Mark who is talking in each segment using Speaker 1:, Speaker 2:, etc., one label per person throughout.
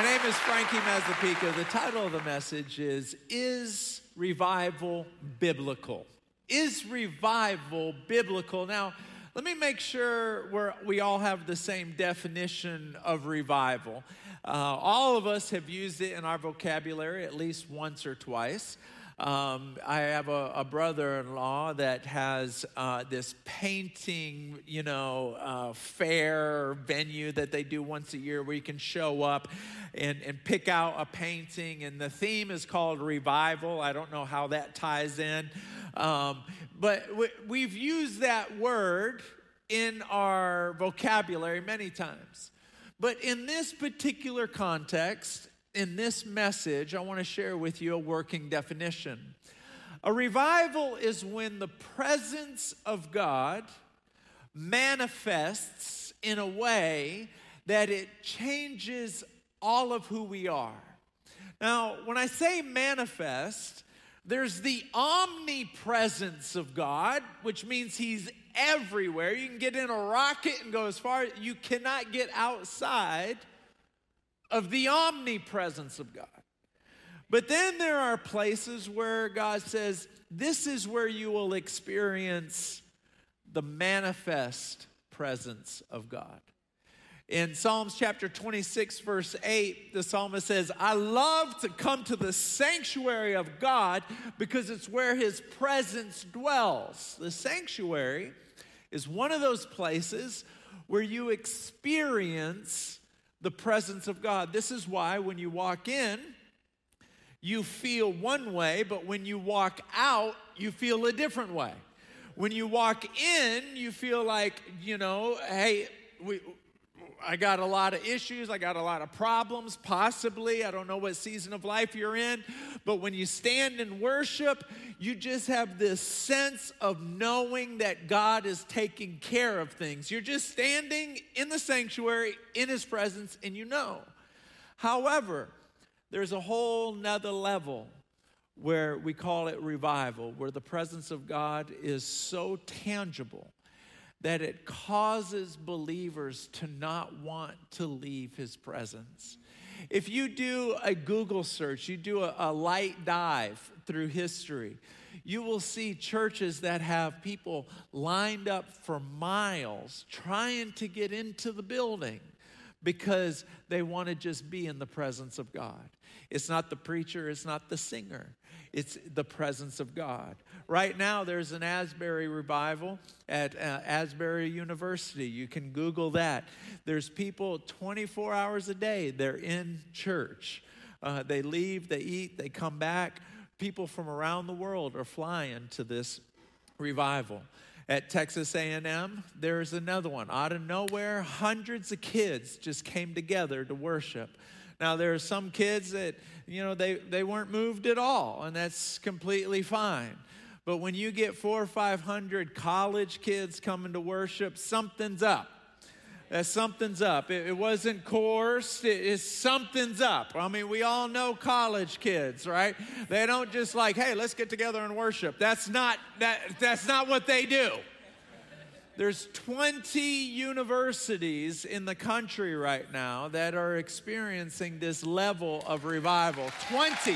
Speaker 1: My name is Frankie Mazzapica. The title of the message is Revival Biblical? Is revival biblical? Now, let me make sure we all have the same definition of revival. All of us have used it in our vocabulary at least once or twice. I have a brother-in-law that has this painting, fair venue that they do once a year where you can show up and pick out a painting. And the theme is called Revival. I don't know how that ties in. But we've used that word in our vocabulary many times. But in this particular context, in this message, I want to share with you a working definition. A revival is when the presence of God manifests in a way that it changes all of who we are. Now, when I say manifest, there's the omnipresence of God, which means He's everywhere. You can get in a rocket and go as far as you cannot get outside of the omnipresence of God. But then there are places where God says, this is where you will experience the manifest presence of God. In Psalms chapter 26, verse 8, the psalmist says, I love to come to the sanctuary of God because it's where His presence dwells. The sanctuary is one of those places where you experience the presence of God. This is why when you walk in, you feel one way, but when you walk out, you feel a different way. When you walk in, you feel like, hey, I got a lot of issues, I got a lot of problems, possibly. I don't know what season of life you're in, but when you stand and worship, you just have this sense of knowing that God is taking care of things. You're just standing in the sanctuary, in His presence, and you know. However, there's a whole nother level where we call it revival, where the presence of God is so tangible that it causes believers to not want to leave His presence. If you do a Google search, you do a light dive through history, you will see churches that have people lined up for miles trying to get into the building because they want to just be in the presence of God. It's not the preacher, it's not the singer. It's the presence of God. Right now, there's an Asbury revival at Asbury University. You can Google that. There's people 24 hours a day. They're in church. They leave, they eat, they come back. People from around the world are flying to this revival. At Texas A&M, there's another one. Out of nowhere, hundreds of kids just came together to worship. Now, there are some kids that, they weren't moved at all, and that's completely fine. But when you get 400 or 500 college kids coming to worship, something's up. Something's up. It wasn't coerced. Something's up. I mean, we all know college kids, right? They don't just like, hey, let's get together and worship. That's not what they do. There's 20 universities in the country right now that are experiencing this level of revival. 20.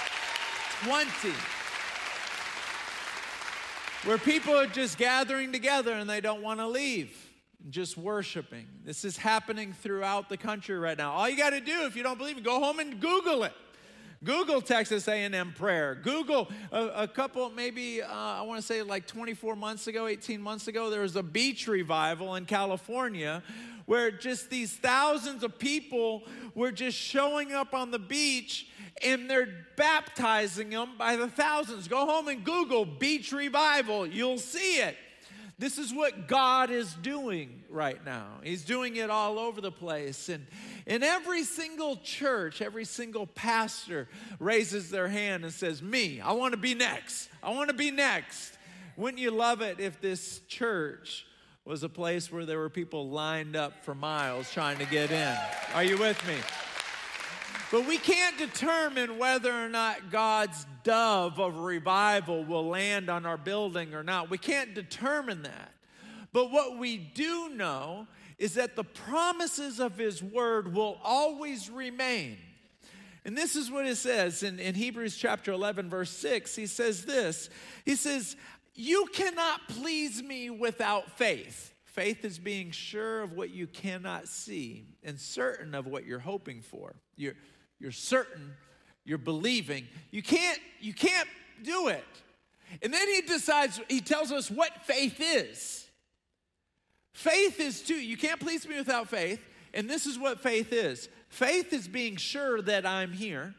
Speaker 1: Where people are just gathering together and they don't want to leave, just worshiping. This is happening throughout the country right now. All you got to do, if you don't believe it, go home and Google it. Google Texas A&M prayer. Google a couple, maybe I want to say like 24 months ago, 18 months ago, there was a beach revival in California where just these thousands of people were just showing up on the beach and they're baptizing them by the thousands. Go home and Google beach revival. You'll see it. This is what God is doing right now. He's doing it all over the place. And in every single church, every single pastor raises their hand and says, me, I want to be next. I want to be next. Wouldn't you love it if this church was a place where there were people lined up for miles trying to get in? Are you with me? But we can't determine whether or not God's dove of revival will land on our building or not. We can't determine that. But what we do know is that the promises of his word will always remain. And this is what it says in Hebrews chapter 11, verse 6. He says this. He says, you cannot please me without faith. Faith is being sure of what you cannot see and certain of what you're hoping for. You're certain, you're believing. You can't do it. And then he tells us what faith is. Faith is too, you can't please me without faith. And this is what faith is. Faith is being sure that I'm here.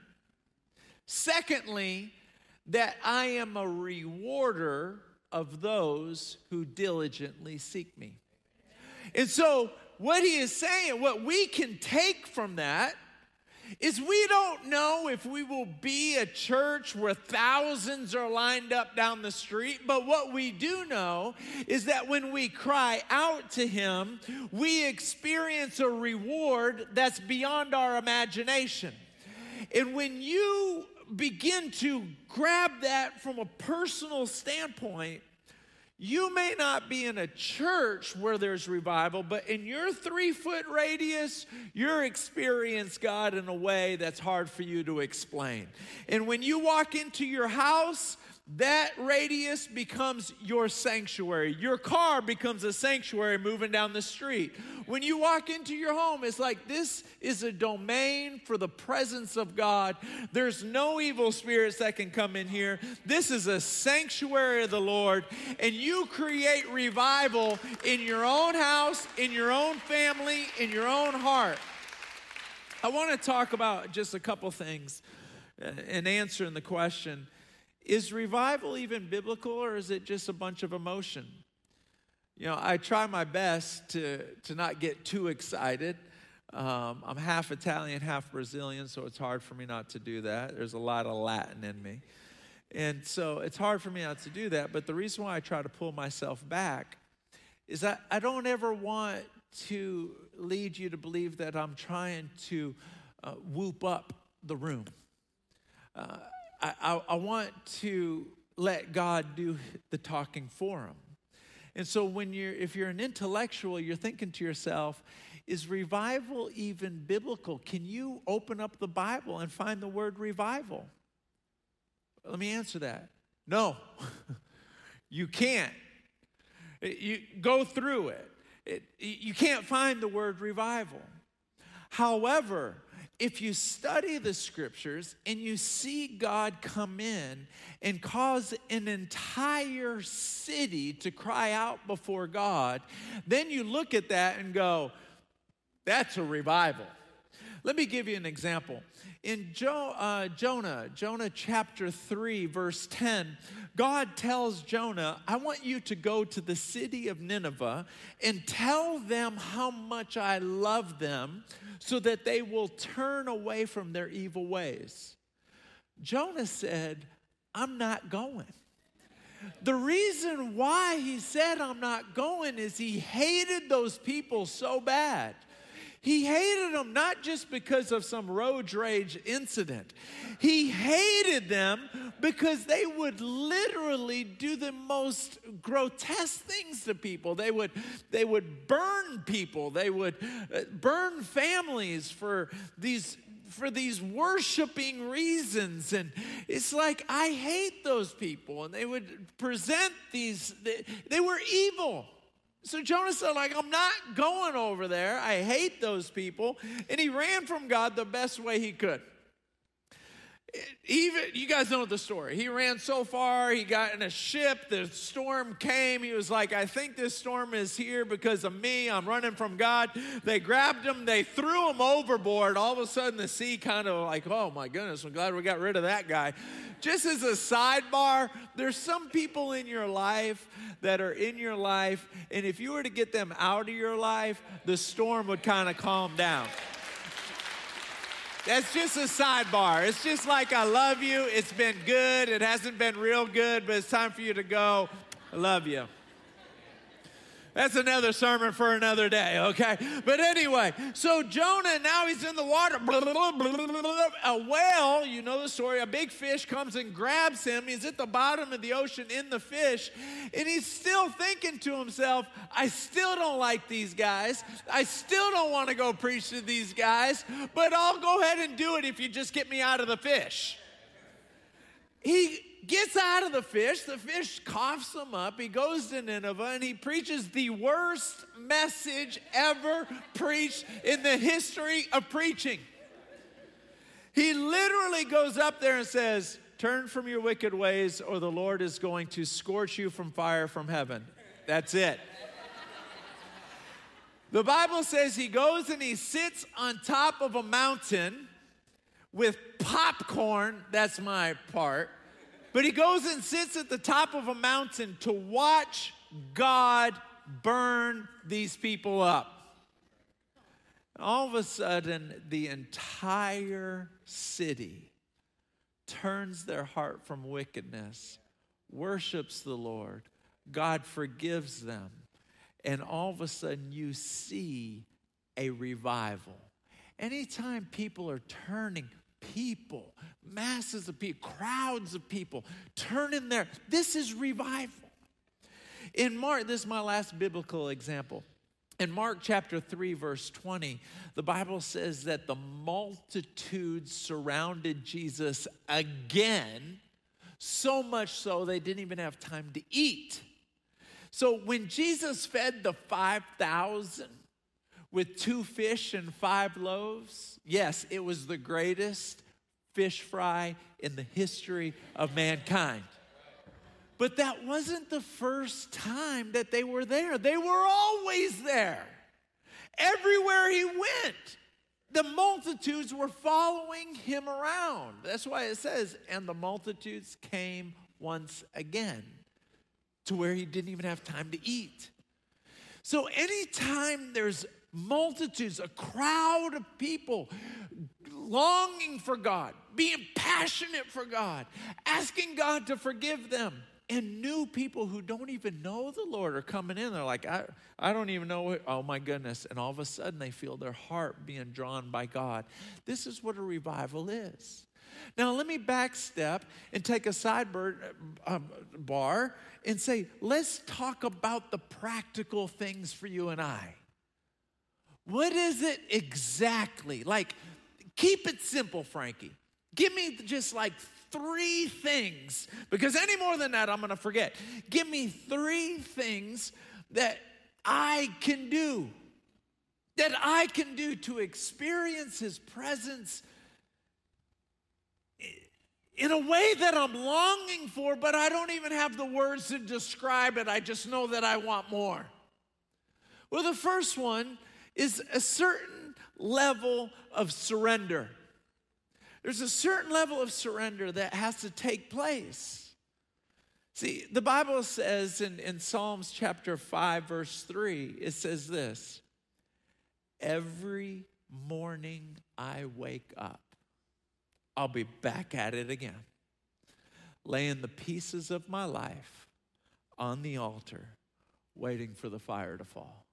Speaker 1: Secondly, that I am a rewarder of those who diligently seek me. And so what he is saying, what we can take from that is we don't know if we will be a church where thousands are lined up down the street, but what we do know is that when we cry out to him, we experience a reward that's beyond our imagination. And when you begin to grab that from a personal standpoint, you may not be in a church where there's revival, but in your 3-foot radius, you're experiencing God in a way that's hard for you to explain. And when you walk into your house, that radius becomes your sanctuary. Your car becomes a sanctuary moving down the street. When you walk into your home, it's like this is a domain for the presence of God. There's no evil spirits that can come in here. This is a sanctuary of the Lord, and you create revival in your own house, in your own family, in your own heart. I want to talk about just a couple things in answering the question, is revival even biblical, or is it just a bunch of emotion? You know, I try my best to not get too excited. I'm half Italian, half Brazilian, so it's hard for me not to do that. There's a lot of Latin in me. And so it's hard for me not to do that. But the reason why I try to pull myself back is that I don't ever want to lead you to believe that I'm trying to whoop up the room. I want to let God do the talking for him. And so if you're an intellectual, you're thinking to yourself, is revival even biblical? Can you open up the Bible and find the word revival? Let me answer that. No, you can't. You go through it. You can't find the word revival. However, if you study the scriptures and you see God come in and cause an entire city to cry out before God, then you look at that and go, that's a revival. Let me give you an example. In Jonah chapter 3, verse 10, God tells Jonah, I want you to go to the city of Nineveh and tell them how much I love them so that they will turn away from their evil ways. Jonah said, I'm not going. The reason why he said I'm not going is he hated those people so bad. He hated them not just because of some road rage incident. He hated them because they would literally do the most grotesque things to people. They would burn people. They would burn families for these worshiping reasons. And it's like, I hate those people. And they would present they were evil. So Jonah said, I'm not going over there. I hate those people. And he ran from God the best way he could. You guys know the story. He ran so far, he got in a ship, the storm came. He was like, I think this storm is here because of me. I'm running from God. They grabbed him, they threw him overboard. All of a sudden, the sea kind of like, oh my goodness, I'm glad we got rid of that guy. Just as a sidebar, there's some people in your life that are in your life, and if you were to get them out of your life, the storm would kind of calm down. That's just a sidebar. It's just like, I love you. It's been good. It hasn't been real good, but it's time for you to go. I love you. That's another sermon for another day, okay? But anyway, so Jonah, now he's in the water. A whale, you know the story, a big fish comes and grabs him. He's at the bottom of the ocean in the fish, and he's still thinking to himself, I still don't like these guys. I still don't want to go preach to these guys, but I'll go ahead and do it if you just get me out of the fish. He gets out of the fish coughs him up, he goes to Nineveh, and he preaches the worst message ever preached in the history of preaching. He literally goes up there and says, turn from your wicked ways, or the Lord is going to scorch you from fire from heaven. That's it. The Bible says he goes and he sits on top of a mountain with popcorn. That's my part. But he goes and sits at the top of a mountain to watch God burn these people up. All of a sudden, the entire city turns their heart from wickedness, worships the Lord. God forgives them. And all of a sudden, you see a revival. Anytime people are turning, masses of people, crowds of people turning there, this is revival. In Mark, this is my last biblical example. In Mark chapter 3, verse 20, the Bible says that the multitudes surrounded Jesus again, so much so they didn't even have time to eat. So when Jesus fed the 5,000 with 2 fish and 5 loaves, yes, it was the greatest fish fry in the history of mankind. But that wasn't the first time that they were there. They were always there. Everywhere he went, the multitudes were following him around. That's why it says, and the multitudes came once again, to where he didn't even have time to eat. So anytime there's multitudes, a crowd of people longing for God, being passionate for God, asking God to forgive them, and new people who don't even know the Lord are coming in. They're like, I don't even know what, oh my goodness. And all of a sudden they feel their heart being drawn by God. This is what a revival is. Now let me backstep and take a sidebar and say, let's talk about the practical things for you and I. What is it exactly? Like, keep it simple, Frankie. Give me just like 3 things, because any more than that, I'm going to forget. Give me 3 things that I can do to experience his presence in a way that I'm longing for, but I don't even have the words to describe it. I just know that I want more. Well, the first one is a certain level of surrender. There's a certain level of surrender that has to take place. See, the Bible says in Psalms chapter 5, verse 3, it says this, every morning I wake up, I'll be back at it again, laying the pieces of my life on the altar, waiting for the fire to fall.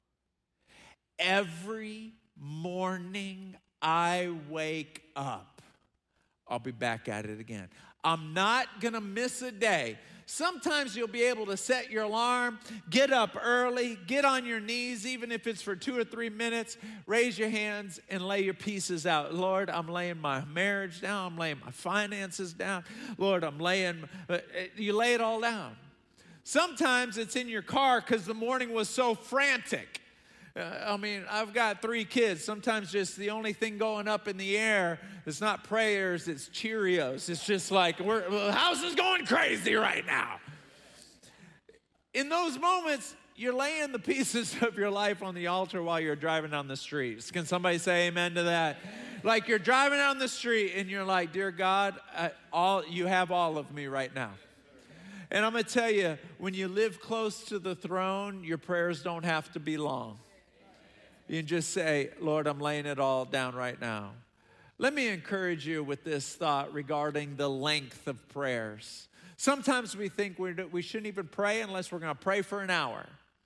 Speaker 1: Every morning I wake up, I'll be back at it again. I'm not going to miss a day. Sometimes you'll be able to set your alarm, get up early, get on your knees, even if it's for 2 or 3 minutes, raise your hands and lay your pieces out. Lord, I'm laying my marriage down. I'm laying my finances down. Lord, you lay it all down. Sometimes it's in your car because the morning was so frantic. I've got 3 kids. Sometimes just the only thing going up in the air is not prayers, it's Cheerios. It's just like, the house is going crazy right now. In those moments, you're laying the pieces of your life on the altar while you're driving down the streets. Can somebody say amen to that? Like you're driving down the street and you're like, dear God, you have all of me right now. And I'm going to tell you, when you live close to the throne, your prayers don't have to be long. You can just say, Lord, I'm laying it all down right now. Let me encourage you with this thought regarding the length of prayers. Sometimes we think we shouldn't even pray unless we're going to pray for an hour.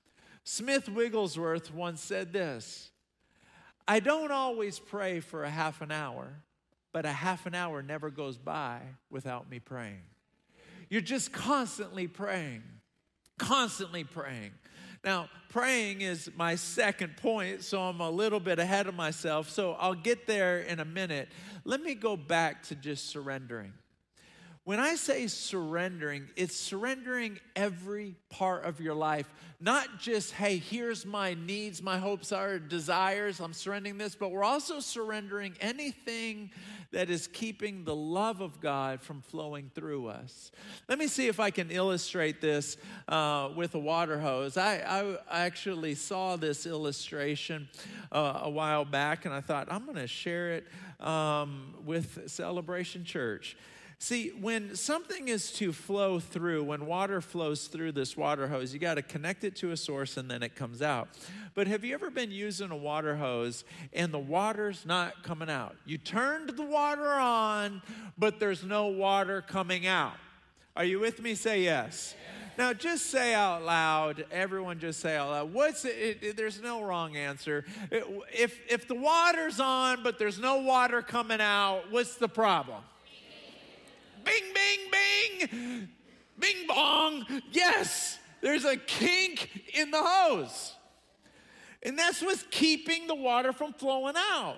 Speaker 1: Smith Wigglesworth once said this: I don't always pray for a half an hour, but a half an hour never goes by without me praying. You're just constantly praying, constantly praying. Now, praying is my second point, so I'm a little bit ahead of myself, so I'll get there in a minute. Let me go back to just surrendering. When I say surrendering, it's surrendering every part of your life. Not just, hey, here's my needs, my hopes, our desires, I'm surrendering this, but we're also surrendering anything that is keeping the love of God from flowing through us. Let me see if I can illustrate this with a water hose. I actually saw this illustration a while back, and I thought, I'm going to share it with Celebration Church. See, when something is to flow through, when water flows through this water hose, you got to connect it to a source and then it comes out. But have you ever been using a water hose and the water's not coming out? You turned the water on, but there's no water coming out. Are you with me? Say yes. Now, just say out loud. Everyone just say out loud. There's no wrong answer. If the water's on, but there's no water coming out, what's the problem? Bing, bing, bing, bing, bong. Yes, there's a kink in the hose. And that's what's keeping the water from flowing out.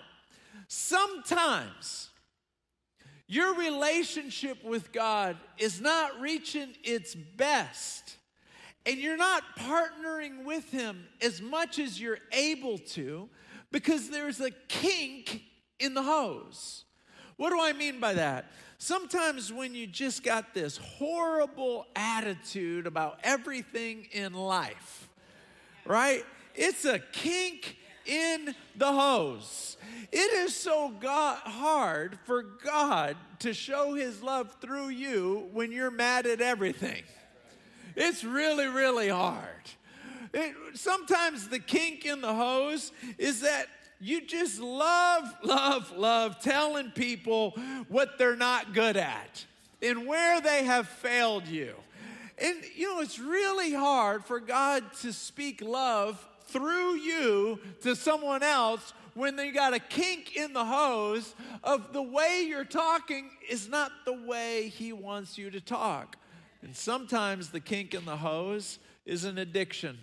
Speaker 1: Sometimes your relationship with God is not reaching its best, and you're not partnering with Him as much as you're able to because there's a kink in the hose. What do I mean by that? Sometimes when you just got this horrible attitude about everything in life, right? It's a kink in the hose. It is so hard for God to show His love through you when you're mad at everything. It's really, really hard. Sometimes the kink in the hose is that you just love telling people what they're not good at and where they have failed you. And, it's really hard for God to speak love through you to someone else when they got a kink in the hose of the way you're talking is not the way He wants you to talk. And sometimes the kink in the hose is an addiction.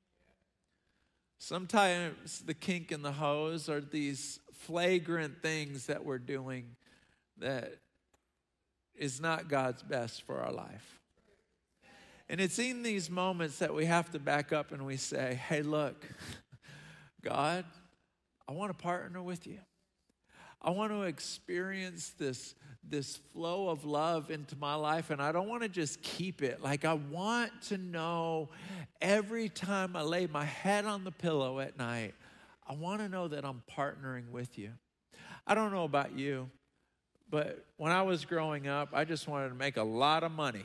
Speaker 1: Sometimes the kink in the hose are these flagrant things that we're doing that is not God's best for our life. And it's in these moments that we have to back up and we say, hey, look, God, I want to partner with you. I want to experience this flow of love into my life, and I don't want to just keep it. Like, I want to know every time I lay my head on the pillow at night, I want to know that I'm partnering with you. I don't know about you, but when I was growing up, I just wanted to make a lot of money.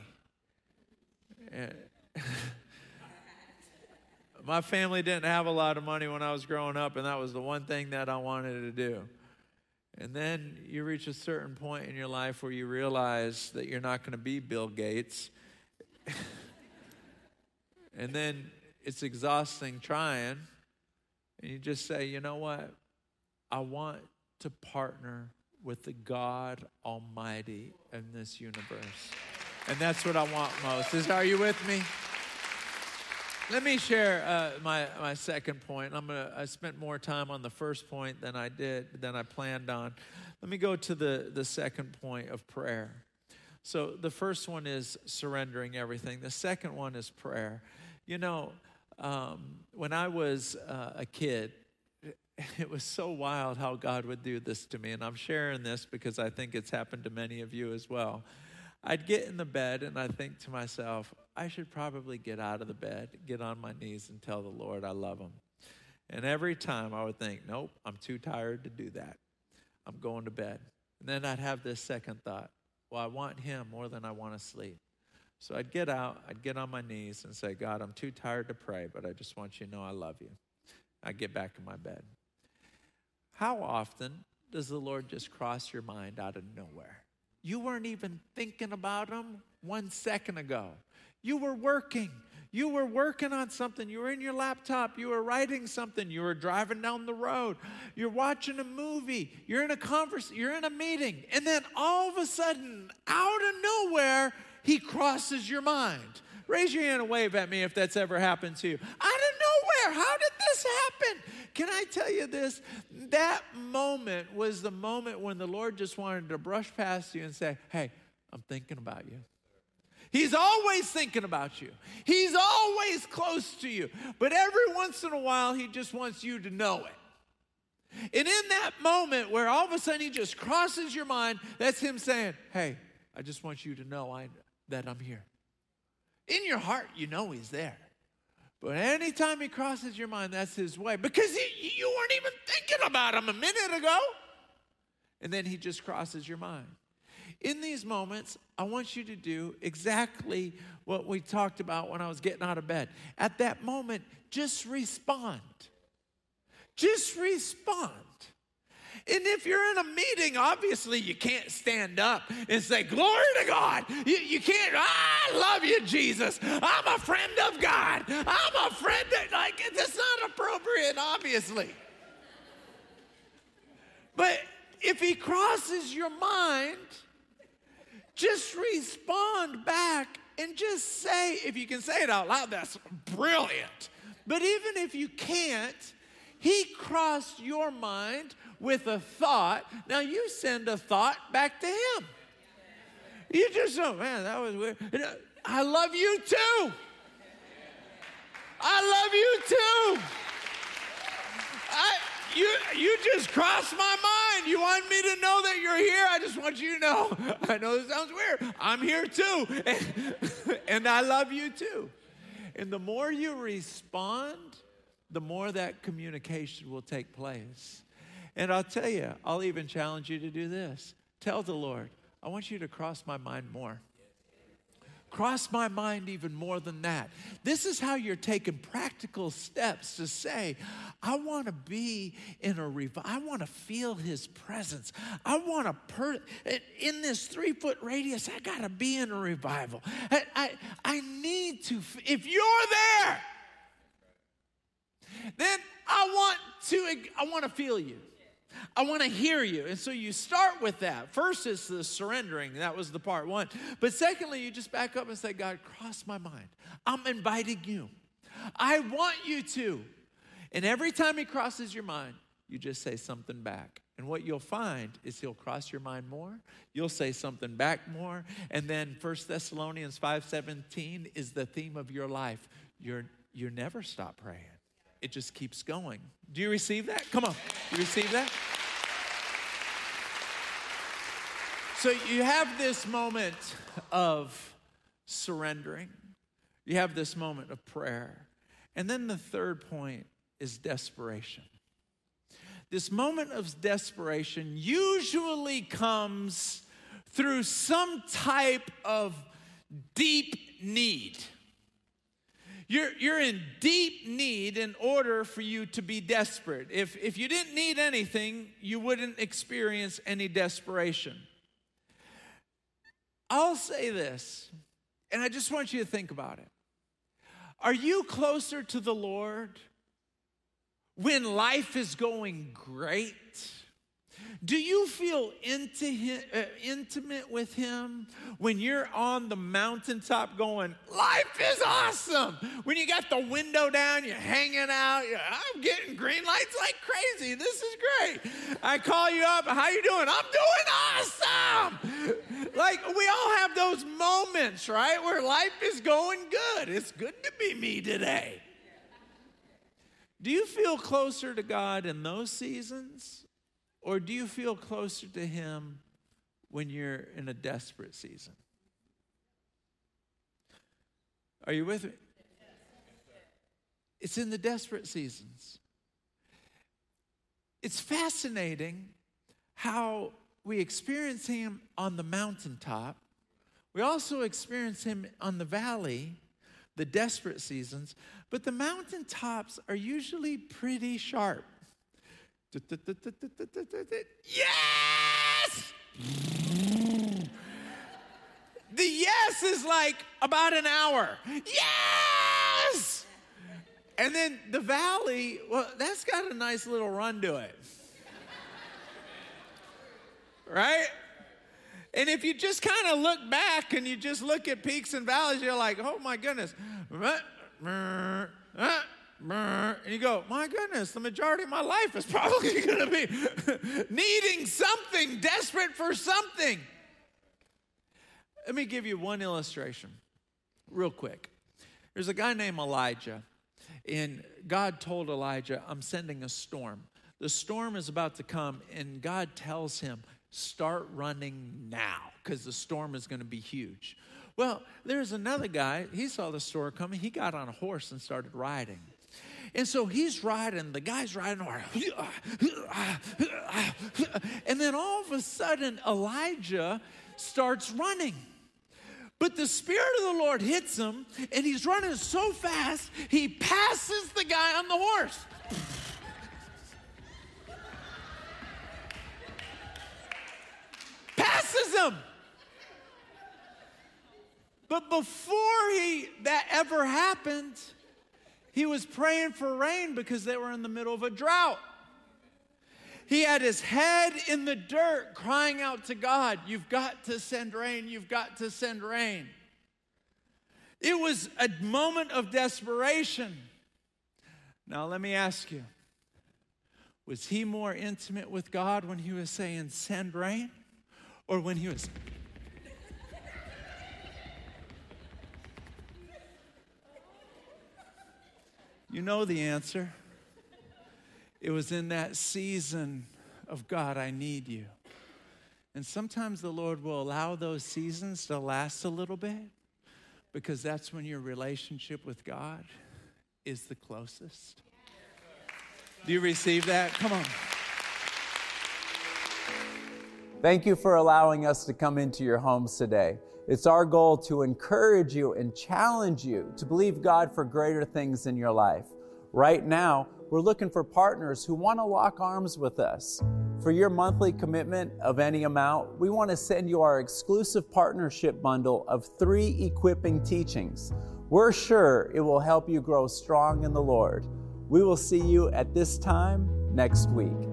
Speaker 1: My family didn't have a lot of money when I was growing up, and that was the one thing that I wanted to do. And then you reach a certain point in your life where you realize that you're not going to be Bill Gates. And then it's exhausting trying. And you just say, you know what? I want to partner with the God Almighty in this universe. And that's what I want most. Are you with me? Let me share my second point. I spent more time on the first point than I planned on. Let me go to the second point of prayer. So the first one is surrendering everything. The second one is prayer. When I was a kid, it was so wild how God would do this to me. And I'm sharing this because I think it's happened to many of you as well. I'd get in the bed and I'd think to myself, I should probably get out of the bed, get on my knees and tell the Lord I love Him. And every time I would think, nope, I'm too tired to do that. I'm going to bed. And then I'd have this second thought, well, I want Him more than I want to sleep. So I'd get out, I'd get on my knees and say, God, I'm too tired to pray, but I just want you to know I love you. I'd get back in my bed. How often does the Lord just cross your mind out of nowhere? You weren't even thinking about Him 1 second ago. You were working. You were working on something. You were in your laptop. You were writing something. You were driving down the road. You're watching a movie. You're in a conversation. You're in a meeting. And then all of a sudden, out of nowhere, he crosses your mind. Raise your hand and wave at me if that's ever happened to you. Out of nowhere, how did this happen? Can I tell you this? That moment was the moment when the Lord just wanted to brush past you and say, hey, I'm thinking about you. He's always thinking about you. He's always close to you. But every once in a while, he just wants you to know it. And in that moment where all of a sudden he just crosses your mind, that's him saying, hey, I just want you to know that I'm here. In your heart, you know he's there. But anytime he crosses your mind, that's his way. Because you weren't even thinking about him a minute ago. And then he just crosses your mind. In these moments, I want you to do exactly what we talked about when I was getting out of bed. At that moment, just respond. Just respond. And if you're in a meeting, obviously you can't stand up and say, glory to God. You can't, I love you, Jesus. I'm a friend of God. I'm a friend that, that's not appropriate, obviously. But if he crosses your mind, just respond back and just say, if you can say it out loud, that's brilliant. But even if you can't, he crossed your mind with a thought. Now you send a thought back to him. You just, oh man, that was weird. I love you too. I love you too. You just crossed my mind. You want me to know that you're here? I just want you to know. I know this sounds weird. I'm here too. And I love you too. And the more you respond, the more that communication will take place. And I'll tell you, I'll even challenge you to do this. Tell the Lord, I want you to cross my mind more. Cross my mind even more than that. This is how you're taking practical steps to say, I want to be in a revival. I want to feel his presence. I want to, in this 3-foot radius, I got to be in a revival. I need to, if you're there, then I want to feel you. I want to hear you. And so you start with that. First is the surrendering. That was the part one. But secondly, you just back up and say, God, cross my mind. I'm inviting you. I want you to. And every time he crosses your mind, you just say something back. And what you'll find is he'll cross your mind more. You'll say something back more. And then 1 Thessalonians 5:17 is the theme of your life. You never stop praying. It just keeps going. Do you receive that? Come on. Do you receive that? So you have this moment of surrendering. You have this moment of prayer. And then the third point is desperation. This moment of desperation usually comes through some type of deep need. You're in deep need in order for you to be desperate. If you didn't need anything, you wouldn't experience any desperation. I'll say this, and I just want you to think about it. Are you closer to the Lord when life is going great? Do you feel intimate with him when you're on the mountaintop going, life is awesome? When you got the window down, you're hanging out, I'm getting green lights like crazy. This is great. I call you up, how you doing? I'm doing awesome. Like, we all have those moments, right, where life is going good. It's good to be me today. Do you feel closer to God in those seasons? Or do you feel closer to him when you're in a desperate season? Are you with me? It's in the desperate seasons. It's fascinating how we experience him on the mountaintop. We also experience him on the valley, the desperate seasons. But the mountaintops are usually pretty sharp. Yes! The yes is like about an hour. Yeah! yes. And then the valley, well, that's got a nice little run to it. Right? And if you just kind of look back and you just look at peaks and valleys, you're like, oh my goodness. And you go, my goodness, the majority of my life is probably going to be needing something, desperate for something. Let me give you one illustration real quick. There's a guy named Elijah, and God told Elijah, I'm sending a storm. The storm is about to come, and God tells him, start running now, because the storm is going to be huge. Well, there's another guy, he saw the storm coming, he got on a horse and started riding. And so he's riding, the guy's riding, and then all of a sudden, Elijah starts running. But the Spirit of the Lord hits him, and he's running so fast, he passes the guy on the horse. Passes him. But before that ever happened, he was praying for rain because they were in the middle of a drought. He had his head in the dirt crying out to God, you've got to send rain, you've got to send rain. It was a moment of desperation. Now let me ask you, was he more intimate with God when he was saying send rain? Or when he was... You know the answer. It was in that season of God, I need you. And sometimes the Lord will allow those seasons to last a little bit because that's when your relationship with God is the closest. Do you receive that? Come on.
Speaker 2: Thank you for allowing us to come into your homes today. It's our goal to encourage you and challenge you to believe God for greater things in your life. Right now, we're looking for partners who want to lock arms with us. For your monthly commitment of any amount, we want to send you our exclusive partnership bundle of 3 equipping teachings. We're sure it will help you grow strong in the Lord. We will see you at this time next week.